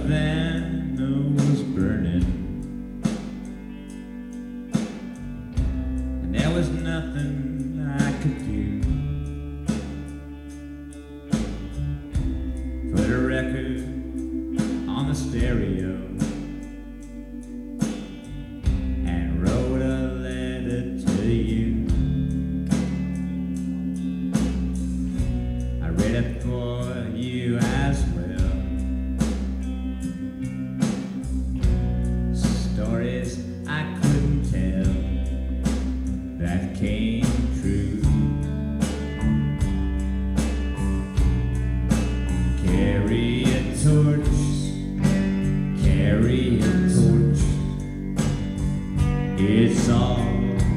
Havana was burning, and there was nothing I could do. Put a record on the stereo and wrote a letter to you. I read it for you as well. Stories I couldn't tell that came true. Carry a torch, carry a torch. It's all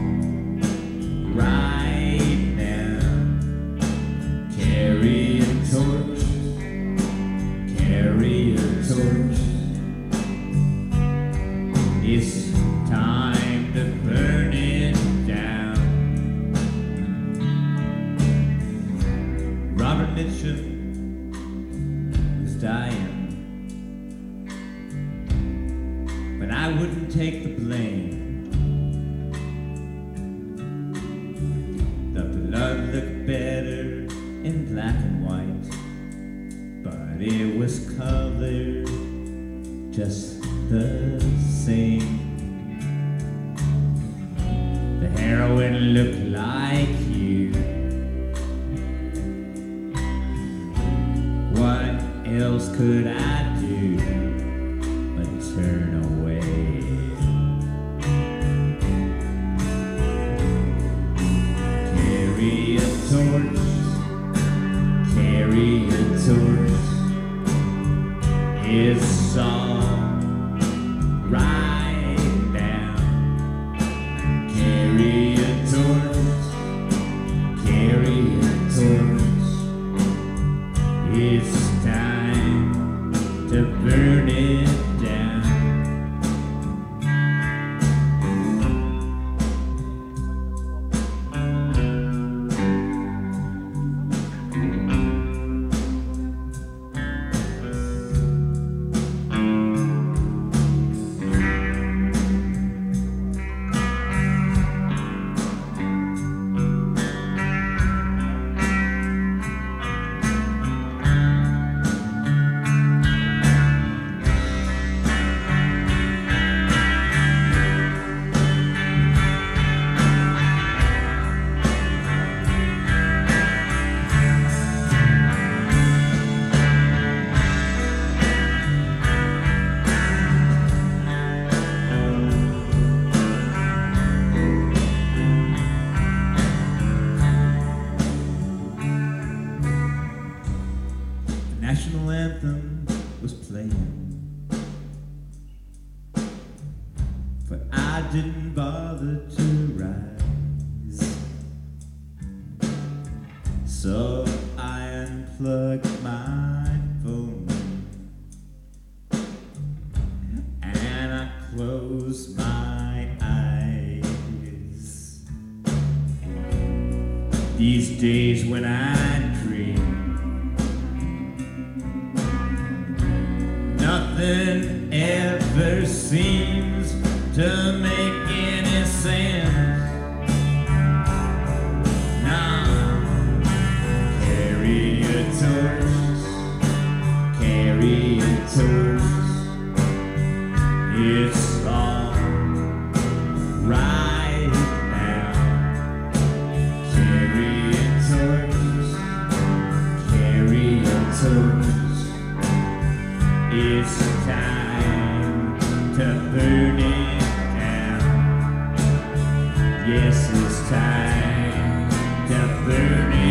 right now. Carry a torch, carry a torch. It's time to burn it down. Robert Mitchum was dying, but I wouldn't take the blame. The blood looked better in black and white, but it was colored just the same. The heroin looked like you. What else could I do but turn away? Carry a torch, carry a torch. It's all right now. Carry a torch, carry a torch. It's time to burn it down. National anthem was playing, but I didn't bother to rise. So I unplugged my phone and I closed my eyes. These days when I dream, nothing ever seems to make any sense. Now, carry a torch, carry a torch. It's all right now. Carry a torch, carry a torch. It's time to burn it down. Yes, it's time to burn it down.